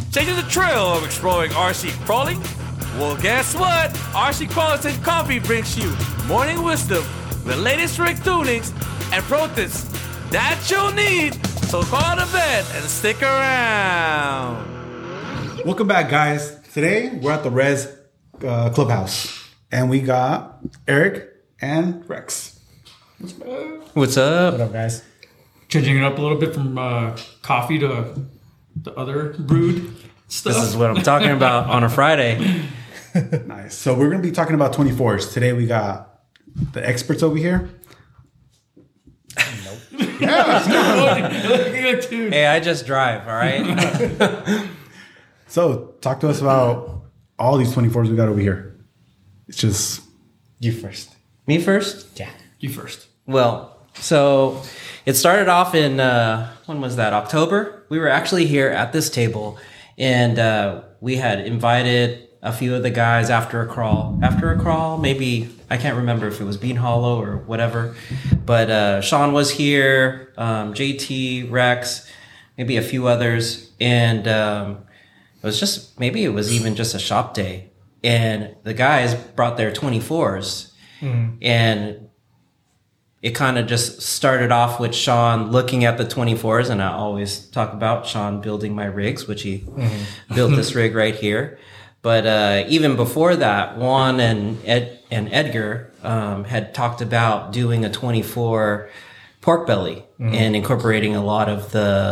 changing the trail of exploring RC crawling? Well, guess what? RC Quality Coffee brings you morning wisdom, the latest rig tunings, and pro tips that you'll need. So call to bed and stick around. Welcome back, guys. Today we're at the Res Clubhouse, and we got Eric and Rex. What's up? What up, guys? Changing it up a little bit from coffee to the other brewed stuff. This is what I'm talking about on a Friday. Nice. So we're going to be talking about 24s. Today we got the experts over here. Nope. Hey, I just drive, all right? So talk to us about all these 24s we got over here. It's just... You first. Me first? Yeah. You first. Well, so it started off in, when was that? October? We were actually here at this table, and we had invited a few of the guys after a crawl, maybe, I can't remember if it was Bean Hollow or whatever, but Sean was here, JT, Rex, maybe a few others, and it was even just a shop day, and the guys brought their 24s, and it kind of just started off with Sean looking at the 24s, and I always talk about Sean building my rigs, which he built this rig right here. But even before that, Juan and Edgar had talked about doing a 24 pork belly and incorporating a lot of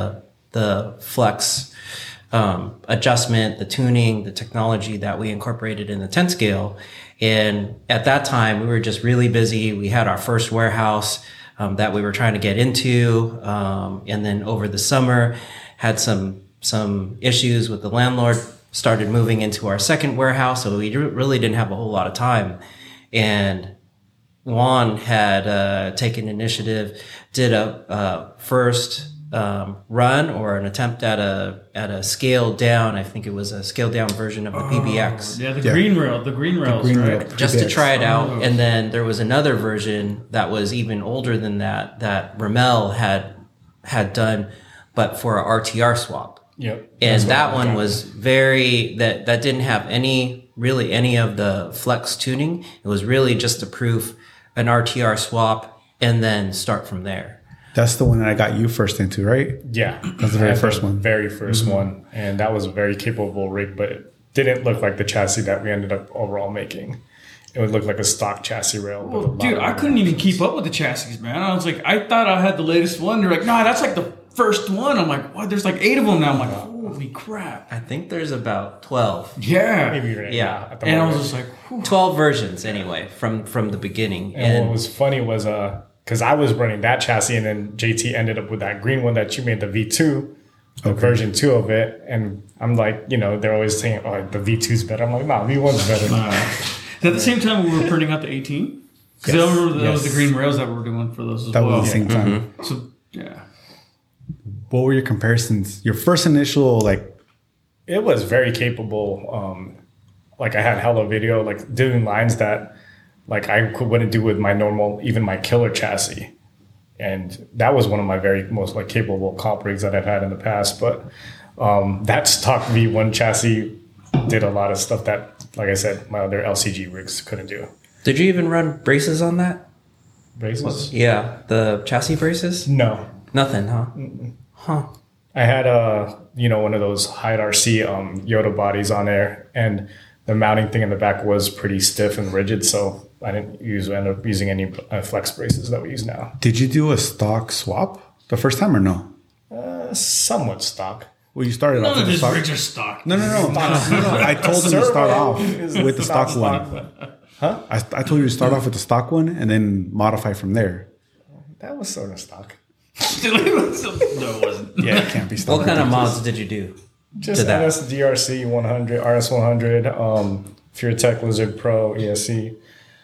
the flex adjustment, the tuning, the technology that we incorporated in the 10 scale. And at that time, we were just really busy. We had our first warehouse that we were trying to get into. And then over the summer, had some issues with the landlord, started moving into our second warehouse. So we really didn't have a whole lot of time. And Juan had taken initiative, did a first run or an attempt at a scaled down. I think it was a scaled down version of the PBX. Yeah, the green rails, right? Just to try it out. Oh. And then there was another version that was even older than that Ramel had done, but for a RTR swap. Yep. And that one was that didn't have any of the flex tuning. It was really just to prove an RTR swap and then start from there. That's the one that I got you first into, right? Yeah. That's the very first one. Very first one. And that was a very capable rig, but it didn't look like the chassis that we ended up overall making. It would look like a stock chassis rail. Well, dude, I couldn't even keep up with the chassis, man. I was like, I thought I had the latest one. They're like, nah, that's like the first one. I'm like, what? There's like 8 of them now. I'm like, holy crap. I think there's about 12. Yeah. Maybe right Yeah. now at the And I moment. was just like, whew. 12 versions anyway from the beginning. And what was funny was because I was running that chassis, and then JT ended up with that green one that you made, the V2, the version 2 of it. And I'm like, they're always saying, oh, the V2's better. I'm like, nah, V1's better. At the same time, we were printing out the 18. Because I remember that was the green rails that we were doing for those as That well. was the same time. So, yeah. What were your comparisons? Your first initial, It was very capable. I had hella video, doing lines that I wouldn't do with my normal, even my killer chassis. And that was one of my very most capable comp rigs that I've had in the past. But that stock V1 chassis did a lot of stuff that, like I said, my other LCG rigs couldn't do. Did you even run braces on that? Braces? Yeah, the chassis braces? No. Nothing, huh? Huh. I had one of those Hyde RC Yoda bodies on there, and the mounting thing in the back was pretty stiff and rigid, so I didn't end up using any flex braces that we use now. did you do a stock swap the first time or no? Somewhat stock. Well, you started off None of with the his stock. rigs are stock. No. I told him to start off with the stock one. But, huh? I told you to start off with the stock one and then modify from there. That was sort of stock. No, it wasn't. Yeah, it can't be stock. What kind of mods did you do? Just to that? NSDRC 100, RS 100, FureTech Lizard Pro ESC,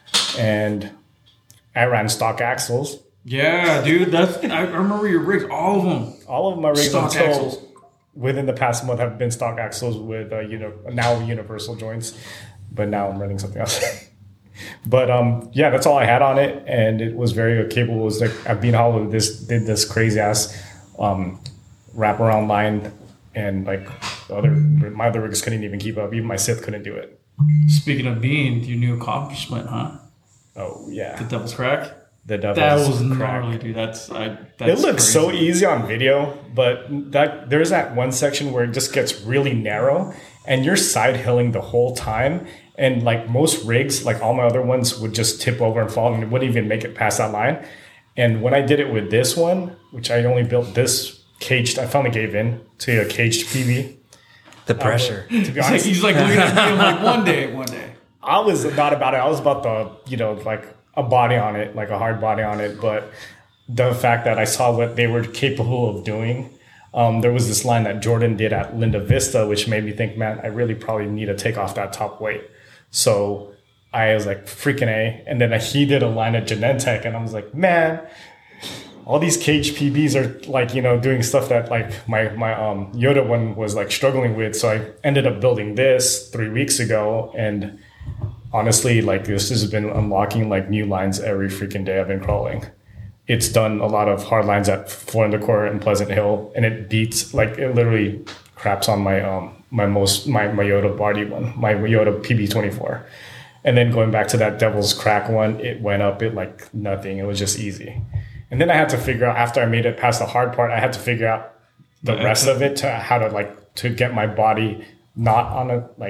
and I ran stock axles. Yeah, dude. I remember your rigs, all of them. All of my rigs Stock until axles. within the past month have been stock axles with now universal joints, but now I'm running something else. But that's all I had on it, and it was very capable. It was at Bean Hollow, did this crazy ass wraparound line and my other rigs couldn't even keep up. Even my Sith couldn't do it. Speaking of being your new accomplishment, huh? Oh yeah, The Devil's Crack. the Devil's That was Crack. gnarly, dude. That's It looks so easy on video, but there's that one section where it just gets really narrow, and you're side hilling the whole time. And like most rigs, like all my other ones, would just tip over and fall, and it wouldn't even make it past that line. And when I did it with this one, which I only built this caged, I finally gave in to a caged PB. The pressure. To be honest, He's like looking at me like one day. I was not about it. I was about like a body on it, like a hard body on it. But the fact that I saw what they were capable of doing, there was this line that Jordan did at Linda Vista, which made me think, man, I really probably need to take off that top weight. So I was like, freaking A. And then he did a line at Genentech, and I was like, man, all these cage PBs are like, doing stuff that like my Yoda one was like struggling with. So I ended up building this 3 weeks ago, and honestly, like this has been unlocking like new lines every freaking day I've been crawling. It's done a lot of hard lines at Floor and Decor and Pleasant Hill, and it beats, like it literally craps on my my Yoda body one, my Yoda PB24. And then going back to that Devil's Crack one, it went up it like nothing. It was just easy. And then I had to figure out, after I made it past the hard part, I had to figure out the rest of it, to how to get my body not on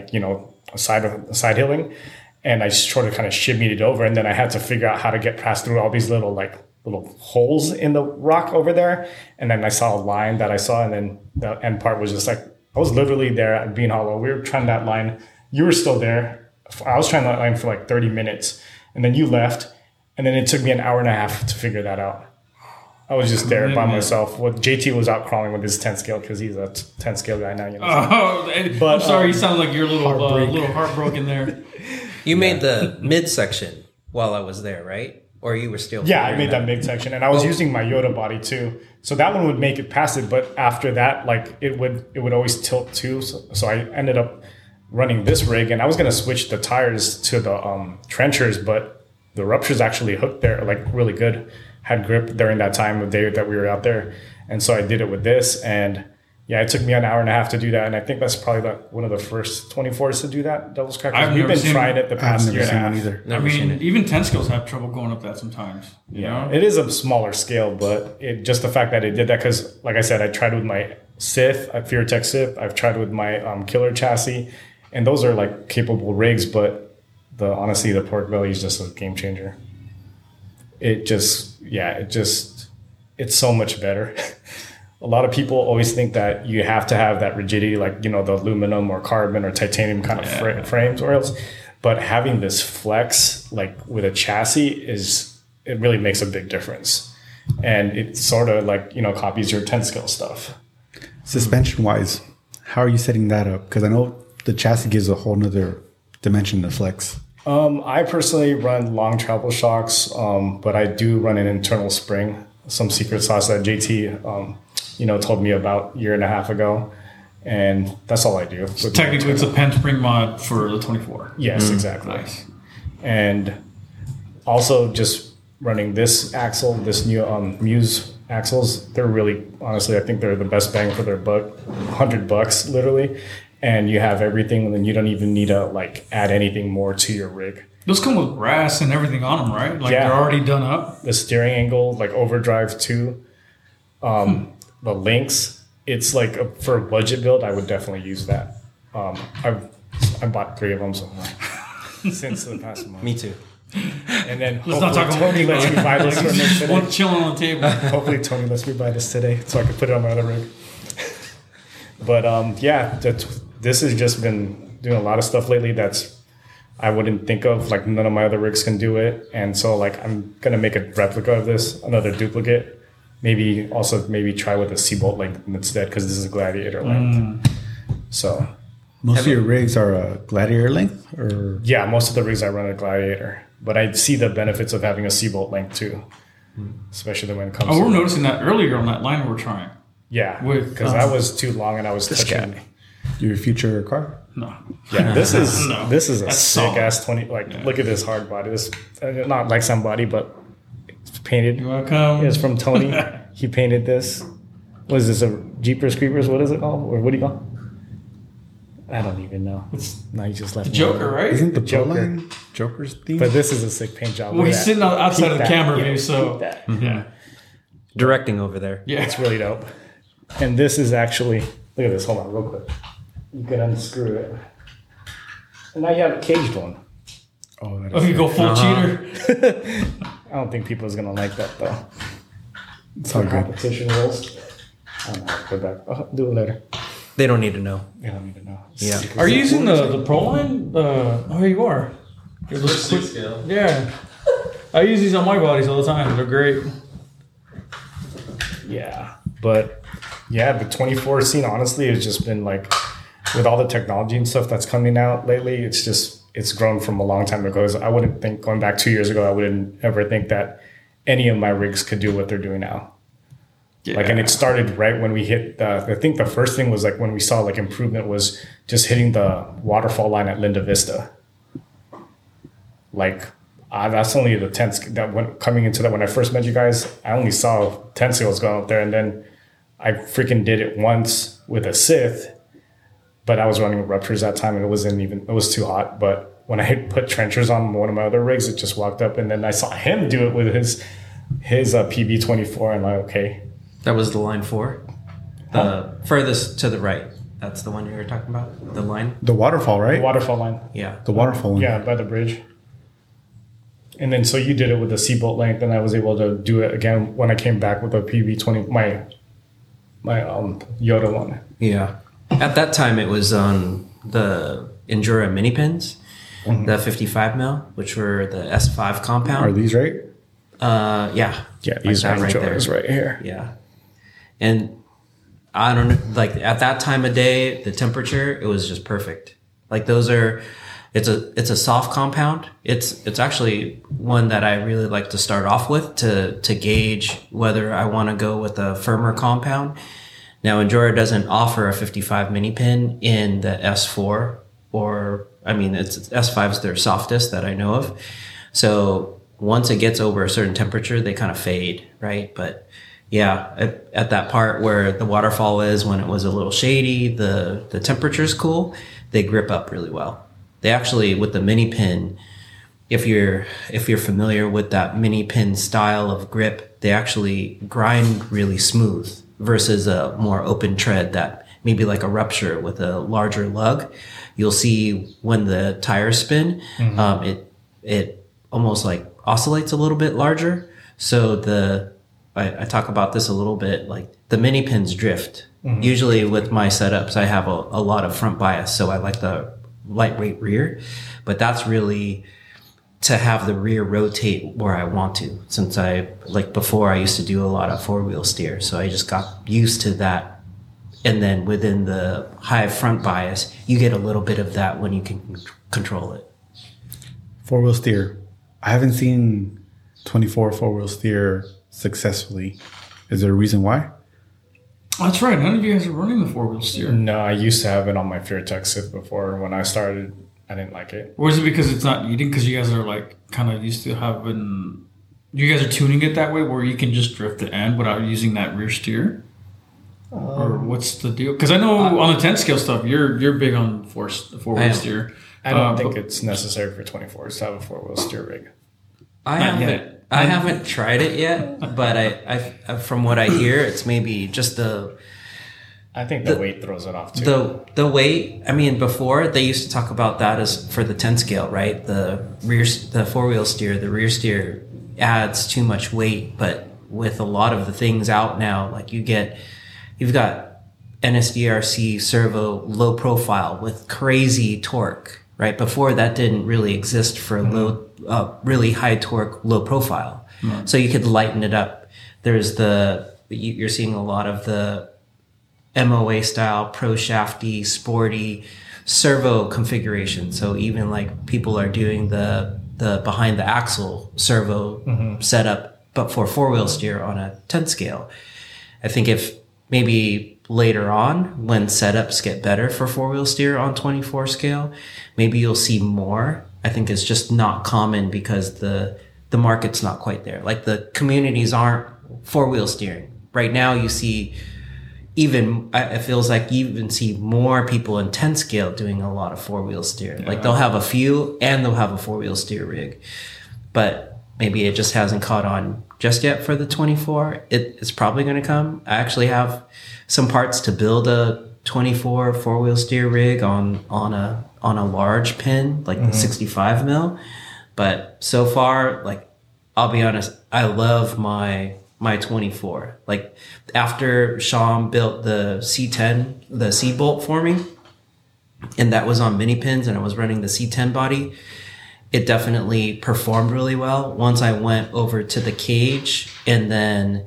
a side hilling. And I sort of kind of shimmied it over, and then I had to figure out how to get past through all these little holes in the rock over there. And then I saw a line that I saw, and then the end part was just like, I was literally there at Bean Hollow. We were trying that line. You were still there. I was trying that line for like 30 minutes, and then you left, and then it took me an hour and a half to figure that out. I was just there by myself. Well, JT was out crawling with his 10 scale because he's a 10 scale guy now. I'm sorry, you sound like you're a little heartbroken there. You made the mid section while I was there, right? Or you were still... Yeah, I made that mid section, and I was using my Yoda body too. So that one would make it past it, but after that, like it would always tilt too. So I ended up running this rig, and I was going to switch the tires to the trenchers, but the Rupture's actually hooked there like really good. Had grip during that time of day that we were out there. And so I did it with this, and yeah, it took me an hour and a half to do that. And I think that's probably one of the first 24s to do that, Devil's Crack. We've been trying it the past year and a half. Either. I mean, even 10 scales have trouble going up that sometimes. You know? It is a smaller scale, but just the fact that it did that, because like I said, I tried with my Sith, Fear Tech Sith. I've tried with my Killer chassis, and those are like capable rigs, but honestly, the pork belly is just a game changer. It's so much better. A lot of people always think that you have to have that rigidity, like, the aluminum or carbon or titanium kind of frames or else. But having this flex, like with a chassis, it really makes a big difference. And it sort of like, copies your 10 scale stuff. Suspension wise, how are you setting that up? Because I know the chassis gives a whole nother dimension to flex. I personally run long travel shocks, but I do run an internal spring, some secret sauce that JT, told me about a year and a half ago. And that's all I do. So technically, it's a Penn spring mod for the 24. Yes, exactly. Nice. And also just running this axle, this new Muse axles, they're really, honestly, I think they're the best bang for their buck, $100 literally. And you have everything, and then you don't even need to like add anything more to your rig. Those come with brass and everything on them, right? Like they're already done up. The steering angle, like overdrive too. The links, it's like for a budget build, I would definitely use that. I bought 3 of them since the past month. Me too. And then Let's not talk about Tony lets me buy this for me today. One chilling on the table. Hopefully Tony lets me buy this today so I can put it on my other rig. But this has just been doing a lot of stuff lately that's I wouldn't think of. Like none of my other rigs can do it, and so like I'm gonna make a replica of this, another duplicate. Maybe try with a Seabolt length instead, because this is a Gladiator length. So Most of your rigs are a Gladiator length, or yeah, most of the rigs I run a Gladiator, but I see the benefits of having a Seabolt length too, especially when it comes. We're noticing that earlier on that line we're trying. Yeah, because that was too long, and I was touching. your future car? No. Yeah, this is this is a That's sick solid. ass 20. Like, look at this hard body. This not like some body, but it's painted. You want to come? It's from Tony. He painted this. What is this? A Jeepers Creepers? What is it called? Or what do you call? I don't even know. No, you just left me Joker, alone. right? Isn't the Joker. Line Joker's theme? But this is a sick paint job. Well, Look he's at that. sitting outside Peek of the that. camera Yeah, view, so peek that. yeah, Directing over there. yeah. It's really dope. And this is actually, look at this. Hold on, real quick. You can unscrew it. And now you have a caged one. oh, that Oh, is you go full cheater. I don't think people is gonna like that though. it's all good. Competition rules. I don't know. Go back. Oh, do it later. They don't need to know. You don't even know. Yeah. Are you using the Pro Line? Oh, you are. It looks quick. scale. Yeah. I use these on my bodies all the time. They're great. Yeah, but yeah, the 24 scene honestly has just been like, with all the technology and stuff that's coming out lately, it's grown from a long time ago. I wouldn't think going back 2 years ago, I wouldn't ever think that any of my rigs could do what they're doing now. Yeah. Like, and it started right when we hit I think the first thing was like when we saw like improvement was just hitting the waterfall line at Linda Vista. Like, that's only the 10 that went coming into that. When I first met you guys, I only saw 10 scales going up there, and then I freaking did it once with a Sith, but I was running ruptures that time, and it was too hot. But when I put trenchers on one of my other rigs, it just walked up, and then I saw him do it with his PB24, and I'm like, okay. That was the line 4. The furthest to the right. That's the one you were talking about? The line? The waterfall, right? Waterfall line. Yeah. The waterfall one. Yeah, by the bridge. And then so you did it with the seatbelt length, and I was able to do it again when I came back with the PB20, my Yoda one. Yeah. At that time, it was on the Endura mini pins, the 55 mil, which were the S5 compound. Are these right? Yeah. Yeah, Like these that are right there. right here. Yeah. And I don't know, like at that time of day, the temperature, it was just perfect. Like those are, it's a soft compound. It's actually one that I really like to start off with to gauge whether I want to go with a firmer compound. Now, Endura doesn't offer a 55 mini pin in the S4, it's S5's their softest that I know of. So once it gets over a certain temperature, they kind of fade, right? But yeah, at that part where the waterfall is, when it was a little shady, the temperature's cool, they grip up really well. They actually, with the mini pin, if you're familiar with that mini pin style of grip, they actually grind really smooth versus a more open tread that maybe like a rupture with a larger lug. You'll see when the tires spin, it almost like oscillates a little bit larger. So I talk about this a little bit, like the mini pins drift. Usually with my setups, I have a lot of front bias, so I like the lightweight rear, but that's really to have the rear rotate where I want to. Since before I used to do a lot of 4-wheel steer, so I just got used to that. And then within the high front bias, you get a little bit of that when you can control it. 4-wheel steer. I haven't seen 24 4-wheel steer successfully. Is there a reason why? That's right. None of you guys are running the 4-wheel steer. No, I used to have it on my FearTech Sith before. When I started, I didn't like it. Or is it because it's not eating? Because you guys are like kind of used to having. You guys are tuning it that way where you can just drift the end without using that rear steer? Or what's the deal? Because I know on the 10 scale stuff, you're big on 4-wheel steer. I don't think it's necessary for 24s to have a 4-wheel steer rig. I haven't tried it yet, but I from what I hear, it's maybe just I think the weight throws it off too. the weight. I mean, before they used to talk about that as for the 10 scale, right? The 4-wheel steer, the rear steer adds too much weight, but with a lot of the things out now, like you've got NSDRC servo low profile with crazy torque, right? Before that didn't really exist for really high torque, low profile. So you could lighten it up. There's you're seeing a lot of the MOA style, pro shafty, sporty servo configuration. So even like people are doing the behind the axle servo setup, but for 4-wheel steer on a 10 scale. I think if maybe later on when setups get better for 4-wheel steer on 24 scale, maybe you'll see more. I think it's just not common because the market's not quite there. Like the communities aren't 4-wheel steering. Right now you see even it feels like you even see more people in 10 scale doing a lot of 4-wheel steer. Like they'll have a few and they'll have a 4-wheel steer rig, but maybe it just hasn't caught on just yet for the 24. It's probably going to come. I actually have some parts to build a 24 4-wheel steer rig on a large pin, like the 65 mil. But so far, like, I'll be honest, I love my 24. Like, after Sean built the C10, the C-bolt for me, and that was on mini pins and I was running the C10 body, it definitely performed really well. Once I went over to the cage, and then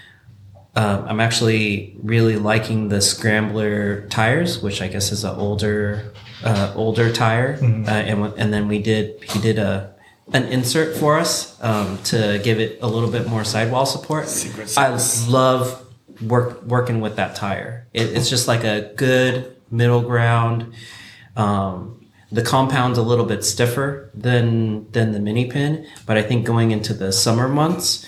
I'm actually really liking the Scrambler tires, which I guess is an older tire. And then he did an insert for us to give it a little bit more sidewall support. I love working with that tire. It's just like a good middle ground. The compound's a little bit stiffer than the mini pin, but I think going into the summer months,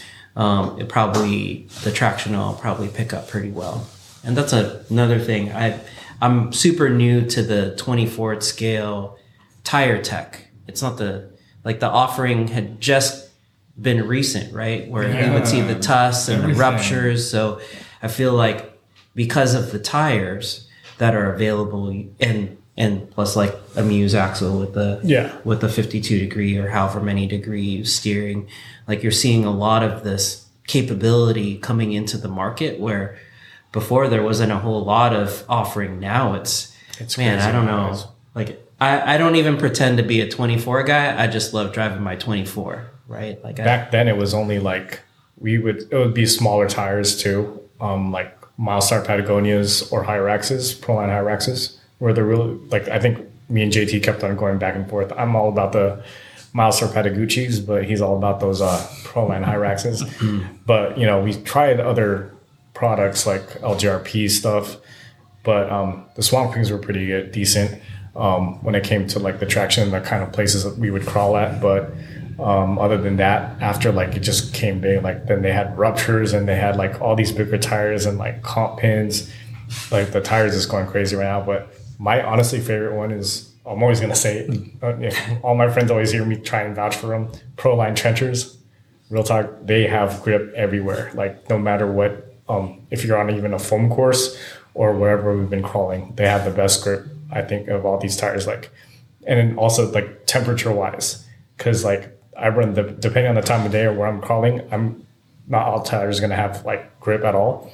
the traction will probably pick up pretty well. And that's another thing. I'm super new to the 24 scale tire tech. It's not the offering had just been recent, right? Where you would see the tusks and the ruptures. So I feel like because of the tires that are available and plus like a Muse axle with the 52 degree or however many degree steering, like you're seeing a lot of this capability coming into the market where before there wasn't a whole lot of offering. Now it's man, I don't know. Like I don't even pretend to be a 24 guy. I just love driving my 24, right? Like back then it was only like it would be smaller tires too. Like Milestar Patagonias or Hyraxes, Proline Hyraxes, where they're really, like, I think me and JT kept on going back and forth. I'm all about the Milestar Patagucci's, but he's all about those Proline Hyraxes. But, we tried other products like LGRP stuff, but the Swamp Kings were pretty good, decent when it came to like the traction and the kind of places that we would crawl at. But other than that, after like it just came big, like then they had ruptures and they had like all these bigger tires and like comp pins. Like the tires is going crazy right now. But my honestly favorite one is, I'm always going to say it. All my friends always hear me try and vouch for them. Proline trenchers, real talk, they have grip everywhere. Like no matter what, if you're on even a foam course or wherever we've been crawling, they have the best grip, I think, of all these tires. Like, and then also like temperature wise, because like I run depending on the time of day or where I'm crawling, I'm not all tires going to have like grip at all.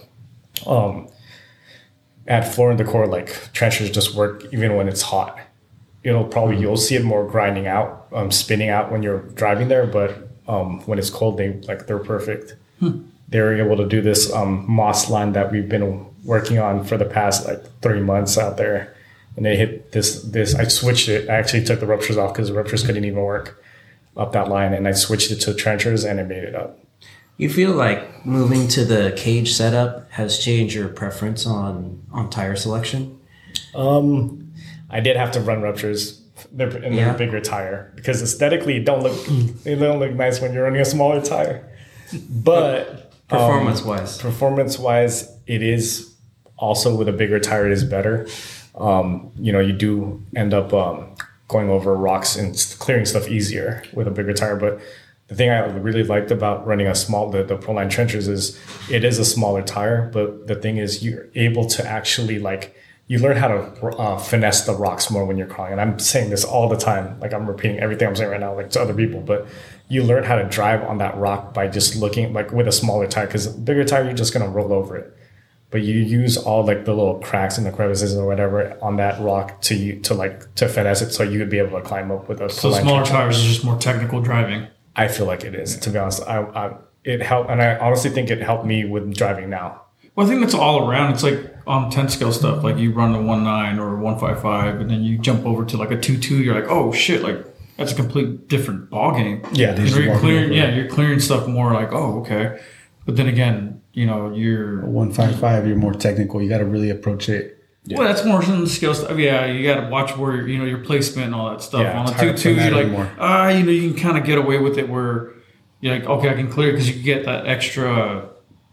At Floor and Decor, like trenchers just work even when it's hot. You'll see it more grinding out, spinning out when you're driving there, but when it's cold, they're perfect. They're able to do this moss line that we've been working on for the past like 3 months out there, and they hit this. I switched it. I actually took the ruptures off because the ruptures couldn't even work up that line, and I switched it to trenchers, and it made it up. You feel like moving to the cage setup has changed your preference on tire selection? I did have to run ruptures in a bigger tire because aesthetically they don't look nice when you're running a smaller tire. But performance wise, it is also with a bigger tire, it is better. You do end up going over rocks and clearing stuff easier with a bigger tire, but the thing I really liked about running the Proline trenchers is it is a smaller tire, but the thing is you're able to actually you learn how to finesse the rocks more when you're crawling. And I'm saying this all the time, like I'm repeating everything I'm saying right now, like to other people, but you learn how to drive on that rock by just looking like with a smaller tire, because bigger tire, you're just going to roll over it. But you use all like the little cracks and the crevices or whatever on that rock to finesse it, so you would be able to climb up with a. So smaller tires is just more technical driving. I feel like it is, to be honest. It helped, and I honestly think it helped me with driving now. Well, I think that's all around. It's like on 10 scale stuff. Like you run a 1.9 or a 1.55, and then you jump over to like a 2.2. You're like, oh shit! Like that's a complete different ballgame. Yeah, you're clearing stuff more. Like, oh, okay. But then again, you're 1.55. You're more technical. You got to really approach it. Yeah. Well, that's more some skill stuff. Yeah, you got to watch where your placement and all that stuff. Yeah, on the 2.2, you're like, you can kind of get away with it where you're like, okay, I can clear it because you get that extra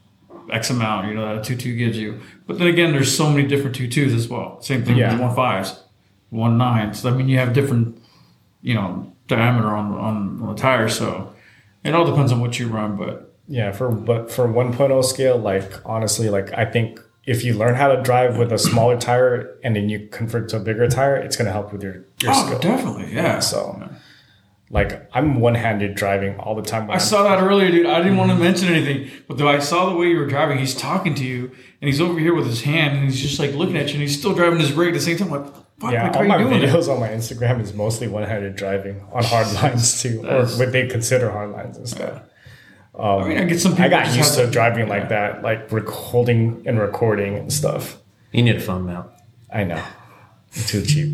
X amount, you know, that a 2.2 gives you. But then again, there's so many different 2.2s as well. Same thing Yeah. with 1.5s, 1.9s. So, I mean, you have different, you know, diameter on the tires. So it all depends on what you run. But Yeah, for 1.0 scale, like honestly, like I think if you learn how to drive with a smaller tire and then you convert to a bigger tire, it's gonna help with your skill. definitely, yeah. So, like I'm one-handed driving all the time. When I saw that earlier, dude. I didn't want to mention anything, but though I saw the way you were driving, he's talking to you, and he's over here with his hand, and he's just like looking at you, and he's still driving his rig at the same time. Like, fuck, Yeah, like, all how my you doing videos on my Instagram is mostly one-handed driving on hard lines too, or what they consider hard lines and stuff. I mean, I get some people. I got just used have to driving like that, like holding and recording and stuff. You need a phone mount. I know, I'm too cheap.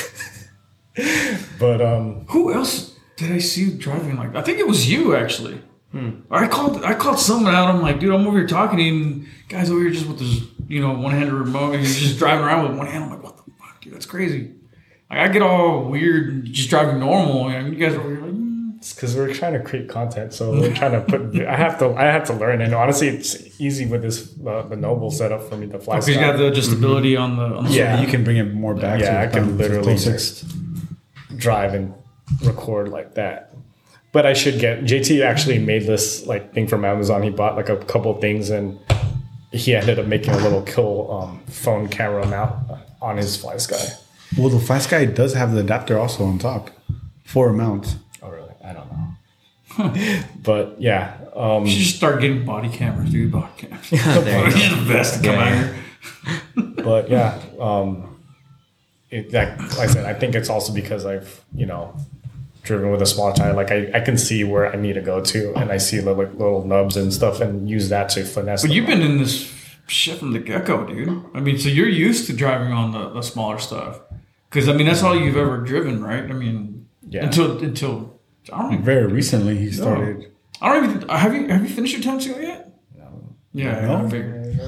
But Who else did I see driving like that? I think it was you actually. Or I called someone out. I'm like, dude, I'm over here talking to you, and guys over here just with this, you know, one-handed remote, and he's just driving around with one hand. I'm like, what the fuck, dude? That's crazy. Like, I get all weird and just driving normal, and you guys are over here like. it's because we're trying to create content, so we're trying to put. I have to learn, and honestly, it's easy with this the Noble setup for me to fly. Because you got the adjustability on the Yeah. You can bring it more back. Yeah, to I can literally closer. just drive and record like that. But I should get JT actually made this like thing from Amazon. He bought like a couple things and he ended up making a little cool phone camera mount on his Fly Sky. Well, the Fly Sky does have the adapter also on top for a mount. Oh really? I don't know. But yeah, You should just start getting body cameras, dude. Body cameras. There you go. The best to come out here. but yeah, like I said, I think it's also because I've driven with a small tire. Like I can see where I need to go to, and I see little nubs and stuff, and use that to finesse. But them. you've been in this shit from the get-go, dude. I mean, so you're used to driving on the smaller stuff. Because, I mean, that's all you've ever driven, right? I mean, Yeah. until I don't even, Very recently, he started. I don't even, have you finished your 10 seal yet? No. Yeah, No? I figured.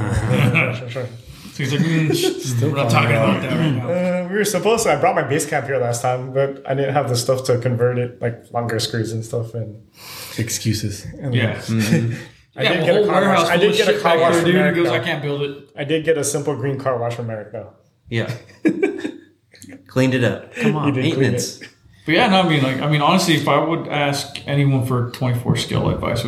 Sure. So he's like, we're not talking about that right now. We were supposed to. I brought my base camp here last time, but I didn't have the stuff to convert it, like longer screws and stuff. And Excuses. Yeah. I Yeah, did a get a whole car warehouse wash. I full did of get a shit car back wash there, from dude. He America. goes, I can't build it. I did get a simple green car wash from America. Yeah. Cleaned it up. Come You on, did clean maintenance. But yeah, no, I mean, honestly, if I would ask anyone for 24 skill advice,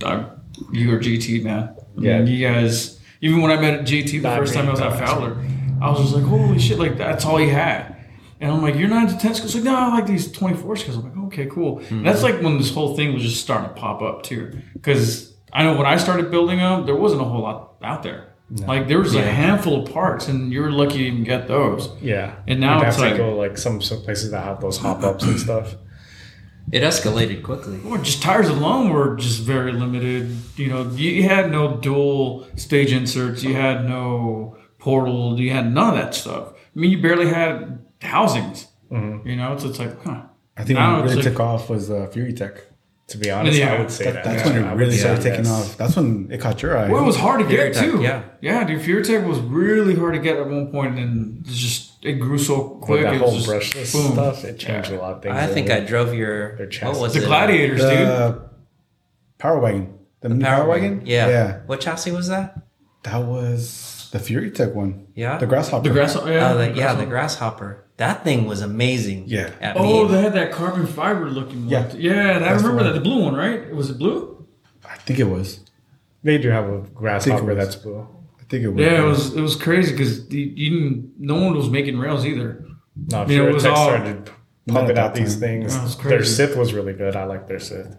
you or GT, man. I Yeah. mean, you guys, even when I met GT the Not first time I was me, at no, Fowler, I was just like, holy shit, like that's all he had. And I'm like, you're 9 to 10 skills? He's like, no, I like these 24 skills. I'm like, okay, cool. And that's like when this whole thing was just starting to pop up too. Because I know when I started building them, there wasn't a whole lot out there. Like there was a handful of parts, and you were lucky to even get those. Yeah, And now You'd it's have to like- go like some places that have those hop ups and stuff. It escalated quickly. Well, just tires alone were just very limited. You know, you had no dual stage inserts. You had no portal. You had none of that stuff. I mean, you barely had housings. You know, it's like, huh. I think Now what it's really like- took off was Fury Tech. To be honest, Yeah. I would say that. That's Yeah, when I it would really say started taking yes. off. That's when it caught your eye. Well, it was hard to Fury get Tech, too. yeah. Dude, Fury Tech was really hard to get at one point, and it grew so With quick. that it whole was just brushless boom. stuff, it changed a lot of things. I think I drove your. Their What chassis. was The it? Gladiators, dude. The Power Wagon. The new Power Wagon? Yeah. Yeah. What chassis was that? That was the Fury Tech one. Yeah? The Grasshopper. The grasshopper. Yeah, The grasshopper. That thing was amazing. Yeah. At Oh, me. they had that carbon fiber looking one. Yeah. Yeah, I That's the remember one. that. The blue one, right? Was it blue? I think it was. They do have a grasshopper was. that's blue. I think it was. Yeah, it was crazy because no one was making rails either. No, You know, it was Furitech all- started pumping Not out that these time. things. Yeah, it was Their crazy. Sith was really good. I like their Sith.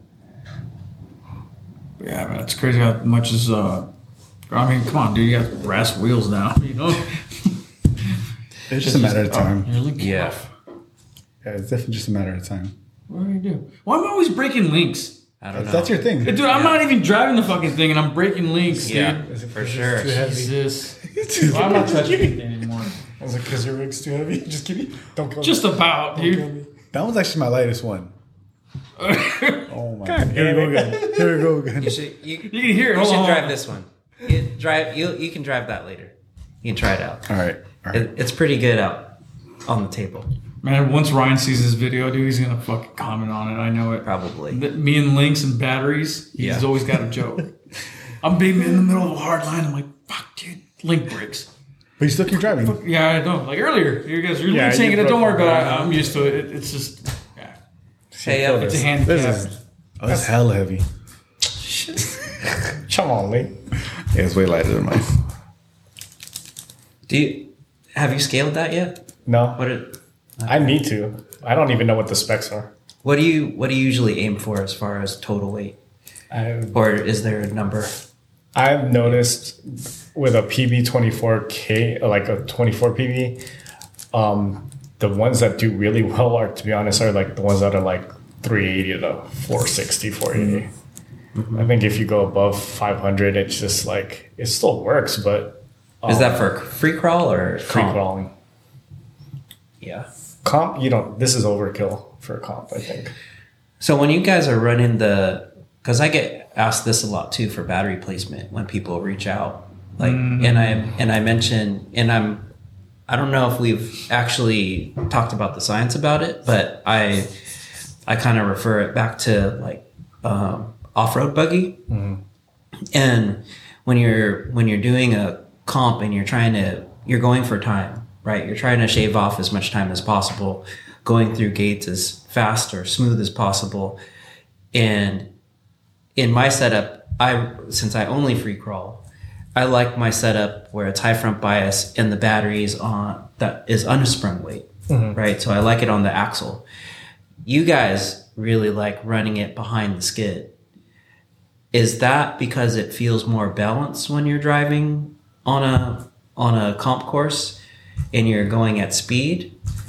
Yeah, man, it's crazy how much is. I mean, come on, dude, you got brass wheels now. You know, It's just a matter of time. You're like, Yeah. Yeah, it's definitely just a matter of time. What do you do? Why am I always breaking links? I don't know. That's your thing. Dude, I'm not even driving the fucking thing, and I'm breaking links, Yeah, dude. for sure. Jesus. Well, I'm not touching anything anymore. I was like, because your rig's too heavy. Just kidding. Don't kill Just me. about, Don't kill dude. me. That was actually my lightest one. Oh my god. Here damn we go again. Here we go again. You should, you You can hear it. should Hold on. drive this one. You can drive that later. You can try it out. All right. All right. It's pretty good out on the table. Man, once Ryan sees this video, dude, he's gonna fucking comment on it. I know it. Probably. Me and links and batteries. He's Yeah. always got a joke. I'm being in the middle of a hard line. I'm like, fuck, dude, link breaks. But you still keep driving. Yeah, I know. Like earlier, you guys are Yeah, saying you it. Don't broke worry my about it. I'm used to it. It's just, yeah. Hey, It's a handicap. That's hella heavy. Come on, Lee. Yeah, it's way lighter than mine. Have you scaled that yet? No, What I need to. I don't even know what the specs are. do you usually aim for as far as total weight, or is there a number? I've noticed with a PB24K, like a 24 PB, the ones that do really well are, to be honest, are like the ones that are like 380 to 460, 480. I think if you go above 500, it's just like, it still works, but Is that for free crawl or free comp? crawling. Yeah. Comp, this is overkill for a comp, I think. So when you guys are running because I get asked this a lot too for battery placement when people reach out, like, and I mention, and I don't know if we've actually talked about the science about it, but I kind of refer it back to like off-road buggy, and when you're doing a comp and you're going for time, right? You're trying to shave off as much time as possible, going through gates as fast or smooth as possible. And in my setup, since I only free crawl, I like my setup where it's high front bias and the battery is unsprung weight, right? So I like it on the axle. You guys really like running it behind the skid. Is that because it feels more balanced when you're driving on a comp course and you're going at speed?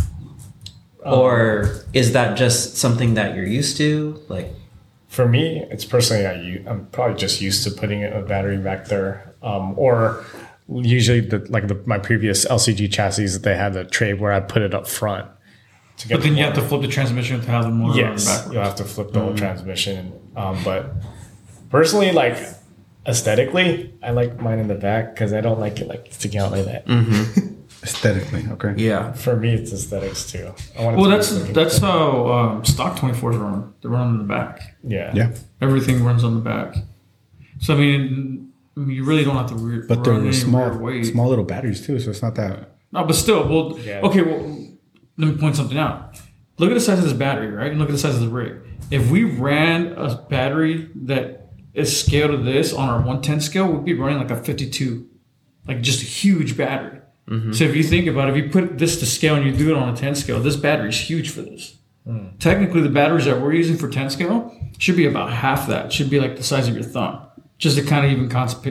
Or is that just something that you're used to? Like, For me, it's personally, I'm probably just used to putting a battery back there. Or usually my previous LCG chassis, they had a tray where I put it up front. But then you have to flip the transmission to have the motor on Yes, backwards. you'll have to flip the whole transmission. But personally, like aesthetically, I like mine in the back because I don't like it like sticking out like that. Aesthetically, okay. yeah. For me, it's aesthetics too. I want it Well, to be looking that's good. how stock 24s run. They run on the back. Yeah. Yeah. Everything runs on the back. So I mean you really don't have to But run they're any small rear weight. small little batteries too, so it's not that. No, but still, well, Yeah. okay. Well, let me point something out. Look at the size of this battery, right? And look at the size of the rig. If we ran a battery that is scaled to this on our 110 scale, we'd be running like a 52, like just a huge battery. So if you think about it, if you put this to scale and you do it on a 10 scale, this battery is huge for this. Technically, the batteries that we're using for 10 scale should be about half that. Should be like the size of your thumb, just to kind of even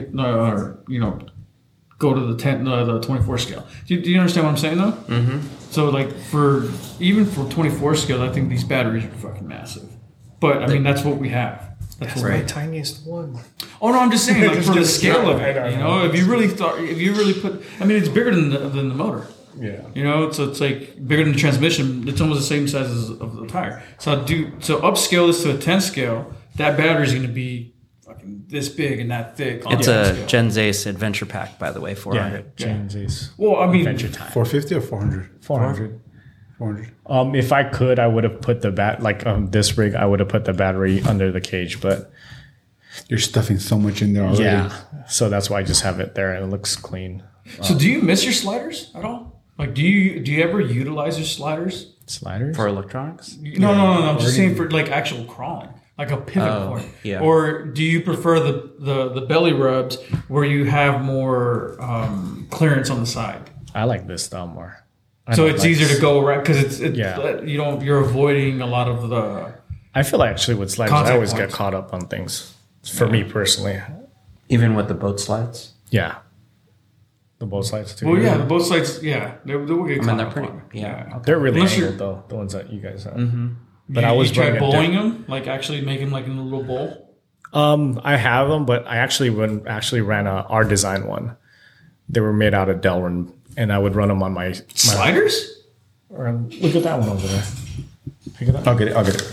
go to the 24 scale. Do you understand what I'm saying though? Mm-hmm. So like for 24 scale, I think these batteries are fucking massive. But I mean that's what we have. That's what right. The tiniest one. Oh no, I'm just saying like for the scale of it. I You know. know, if you really put, I mean it's bigger than the motor. Yeah. You know, so it's like bigger than the transmission. It's almost the same size as of the tire. So upscale this to a 10 scale. That battery's going to be fucking this big and that thick. On It's the 10 a scale. Gens Ace Adventure Pack, by the way, 400. Yeah. James's Well, I mean, Adventure Time. 450 or 400? 400. 400. If I could, I would have put this rig. I would have put the battery under the cage, but You're stuffing so much in there already. yeah. So that's why I just have it there and it looks clean. so do you miss your sliders at all? Like, do you ever utilize your sliders? Sliders. For electronics? No. I'm just saying for like actual crawling, like a pivot point. yeah. Or do you prefer the belly rubs where you have more clearance on the side? I like this style more. So it's easier to go around because Yeah. you're avoiding a lot of the. I feel like actually with sliders, Contact I always points. get caught up on things. For me personally, Even with the boat slides? yeah. The both slides too. Well, yeah, both sides. Yeah, they will get. I mean, caught they're up pretty. on it. Yeah. They're really Unless angled you're- though. The ones that you guys have. But I was you tried running a bowling them, like actually make them like in a little bowl. I have them, but I actually ran our design one. They were made out of Delrin, and I would run them on my Sliders? Look at that one over there. Pick it up. I'll get it.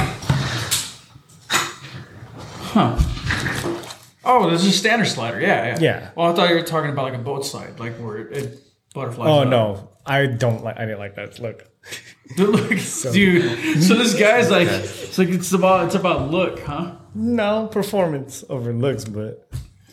Oh, this is a standard slider. Yeah. Yeah. Well, I thought you were talking about like a boat slide, like where it butterflies. Oh up. no, I didn't like that. Look. Look, dude. So this guy's like, it's about look, huh? No performance over looks, but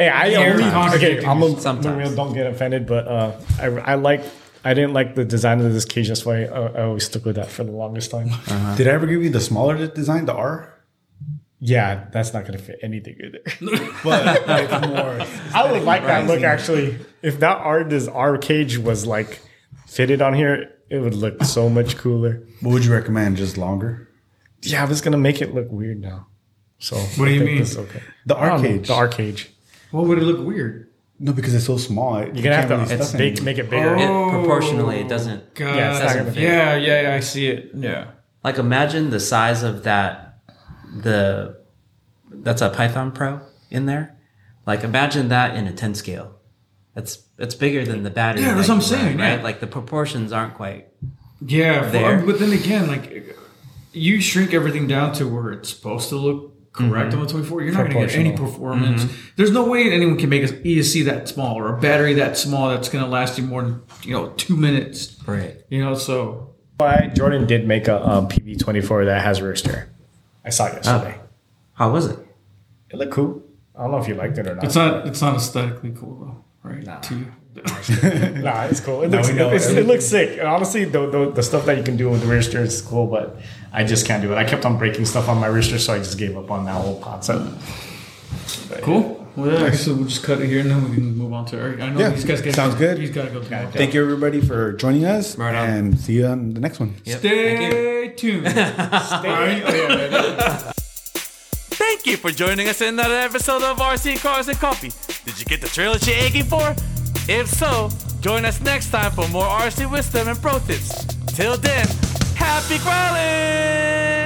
Hey, I Very okay, contradicting I'm a sometimes. real, don't get offended, but I didn't like the design of this cage. That's why I always stuck with that for the longest time. Did I ever give you the smaller design, the R? Yeah, that's not gonna fit anything in there. But it's more. I would like that look actually. If that R cage was like fitted on here, it would look so much cooler. What would you recommend? Just longer? Yeah, but it's gonna make it look weird now. So What do you mean? This is okay. The I R don't know, cage. The R cage. What would it look weird? No, because it's so small. You're gonna have to It's make it bigger. It proportionally it doesn't. God. Yeah, it's not gonna fit. Yeah, I see it. Yeah. Like imagine the size of that's a Python Pro in there. Like imagine that in a 10 scale. It's bigger than the battery. Yeah, that's that what I'm you run, saying, yeah. right? Like the proportions aren't quite. Yeah, There. but then again, like you shrink everything down to where it's supposed to look correct on the 24. You're not going to get any performance. There's no way anyone can make an ESC that small or a battery that small that's going to last you more than 2 minutes. Right. So Jordan did make a PB24 that has rear steer. I saw it yesterday. How was it? It looked cool. I don't know if you liked it or not. it's not aesthetically cool though, right? To you. Nah, it's cool. It looks sick. And honestly, the stuff that you can do with the rear steer is cool, but I just can't do it. I kept on breaking stuff on my rear steer, so I just gave up on that whole concept. But, Cool. Well, yeah, I guess we'll just cut it here and then we can move on to Eric. I know Yeah, these guys sounds good. He's got to go. Thank you, everybody, for joining us. Right on. And see you on the next one. Yep. Thank you. Stay tuned. Thank you for joining us in another episode of RC Cars and Coffee. Did you get the trailers you're aching for? If so, join us next time for more RC wisdom and pro tips. Till then, happy growling!